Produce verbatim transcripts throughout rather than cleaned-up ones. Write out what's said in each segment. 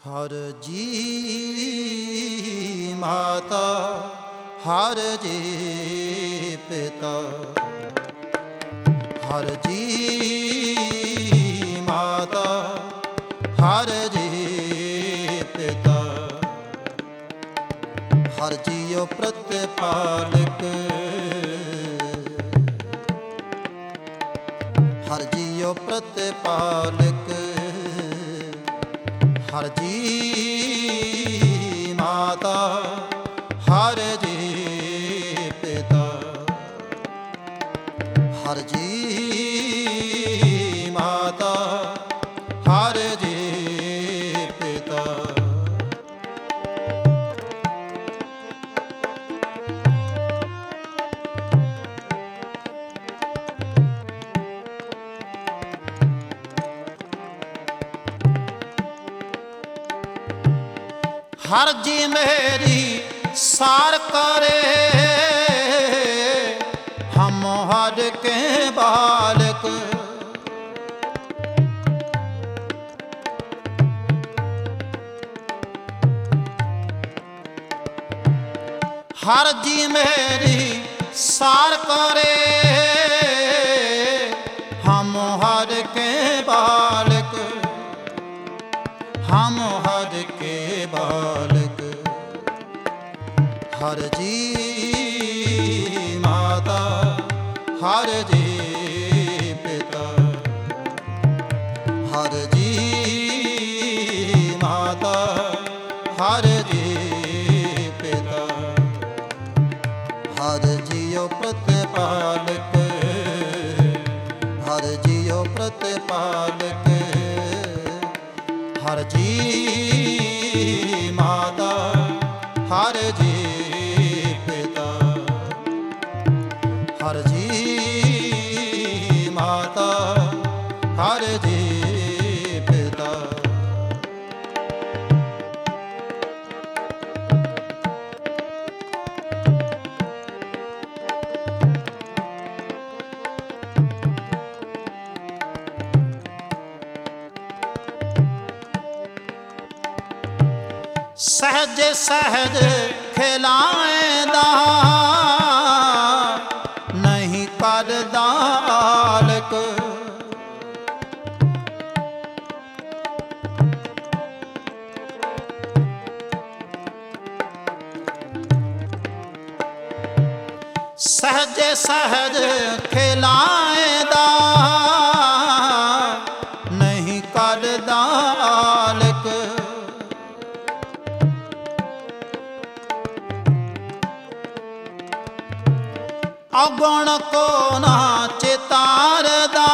ਹਰ ਜੀ ਮਾਤਾ ਹਰ ਜੀ ਪਿਤਾ, ਹਰ ਜੀ ਮਾਤਾ ਹਰ ਜੀ ਪਿਤਾ, ਹਰ ਜੀਉ ਪ੍ਰਤਿਪਾਲਕ, ਹਰ ਜੀਉ ਪ੍ਰਤਿਪਾਲਕ, ਹਰ ਜੀ ਮਾਤਾ ਹਰ ਜੀ ਪਿਤਾ, ਹਰ ਜੀ ਮਾਤਾ ਹਰ ਜੀ ਪਿਤਾ। हर जी मेरी सार करे, हम हर के बालक, हर जी मेरी सार करे, हम हर के बालक, हम हर के बालक, हर जी माता हर जी पिता, हर जी माता हर जी पिता, हर जीओ प्रतिपालक, हर जीओ प्रतिपालक, हर जी माता हर जी पिता, हर जी माता हर जी पिता। सहज सहज खिलाएंदा नहीं करदा आलक, सहज सहज खिलाएंदा नहीं करदा आलक, अगुण को ना चितारदा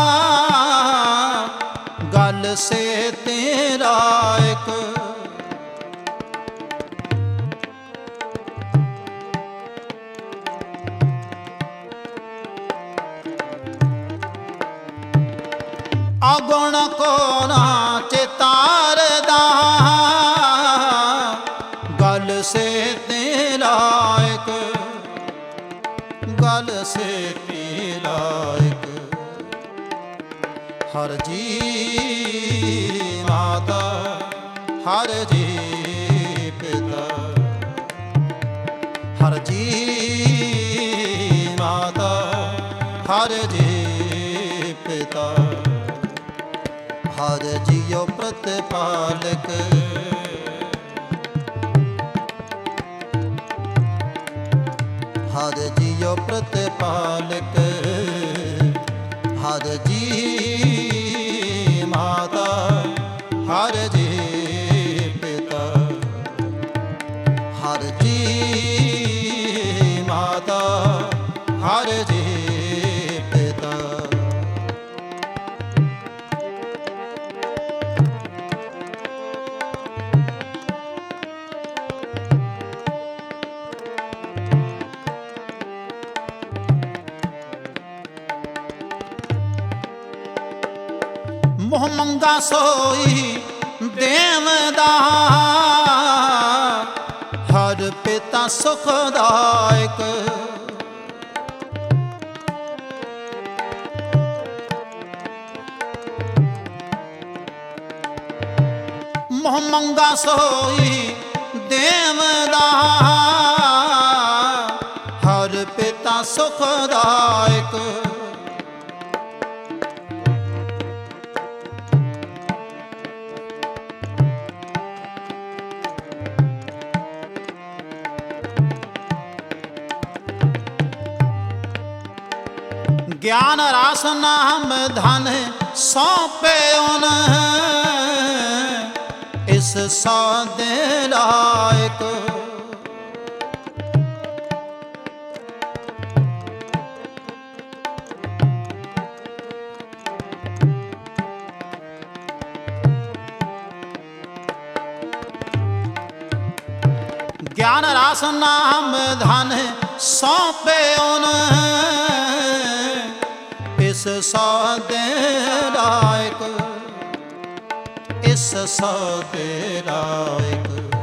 गल से तेरा एक, अगुण को ना चितारदा गल से तेरा एक, गल से तेरा एक, हर जी माता हर जी पिता, हर जी माता हर जी पिता, हर जीओ प्रतिपालक, हर जीओ प्रतिपालक, हर जी माता हर जी पिता, हर जी माता हर जी पिता। मोह मंगा सोई देवदा हर पिता सुखदायक, ਬਹੁ ਮੰਗਾ ਸੋਈ ਦੇਵਦਾ ਹਰ ਪਿਤਾ ਸੁਖਦਾਇਕ ज्ञान रास नाम धन सौंपे उन इस सौदे लायक ज्ञान रास नाम धन सौंपे उन इस सौदे लायक इस सौदे लायक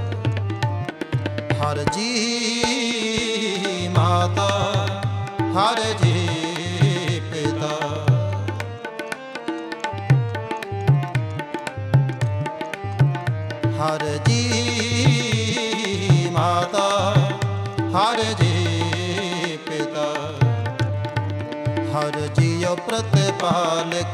हर जी माता हर जी पिता हर जी माता हर जी पिता हर जियो प्रतिपालक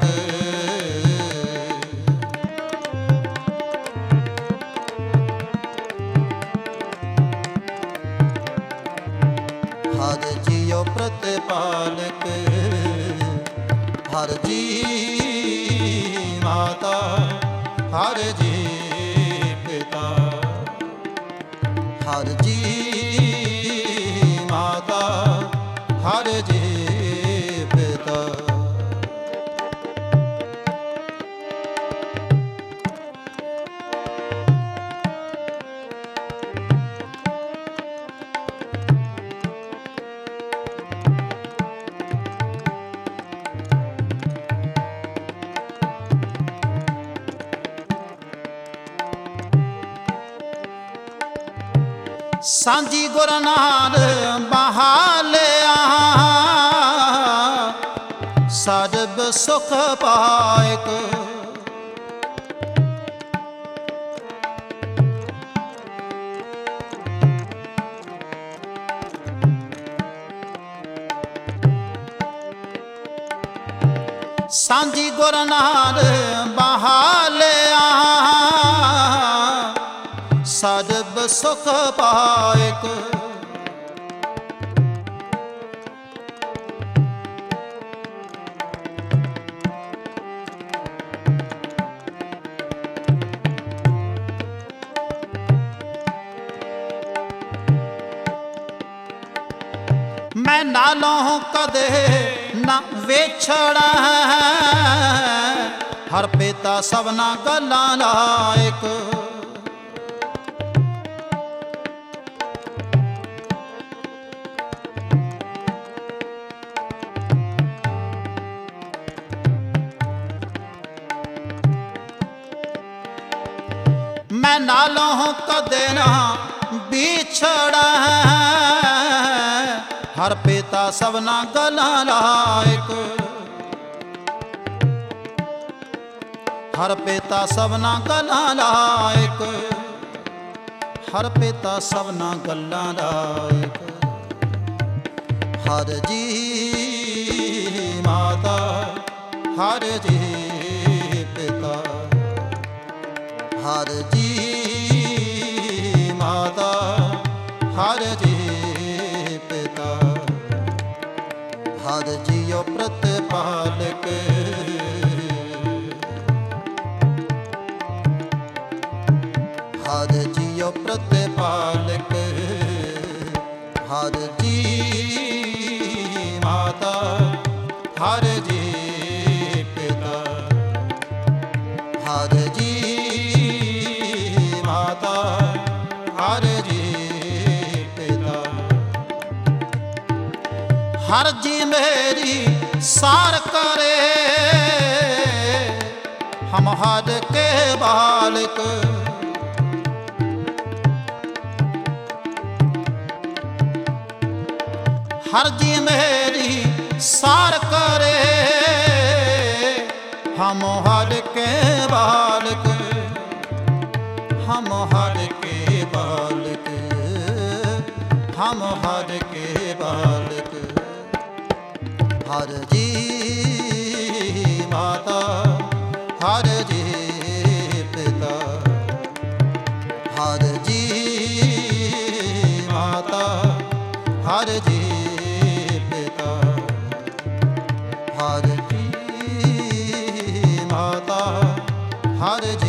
हर जियो प्रतिपालक हर जी माता हर जी पिता हर जी माता हर जी सांझी गुर नाल बहालिया सर्ब सुख पायक सांझी गुर नाल बहालिया सर्ब सुख पायक मैं नालों कदे ना वेछड़ा हर पिता सबना गल्लां लायक मैं नालों कदे ना बिछड़ा हर पिता सबना गल्लां लायक हर पिता सबना गल्लां लायक हर पिता सबना गल्लां लायक हर जी माता हर जी पिता हर जी माता हर जी पिता हर जियो प्रतिपालक हर जियो प्रतिपालक हर जी माता हर जी पिता हर जी माता हर जी पिता हर जी मेरी सार करे हम हर के बालक हर जी मेरी सार करे हम हर के बालक हम हर के बालक, हम हर के बालक। हर जी माता, हर जी पिता, हर जी माता, हर जी पिता, हर जी माता, हर जी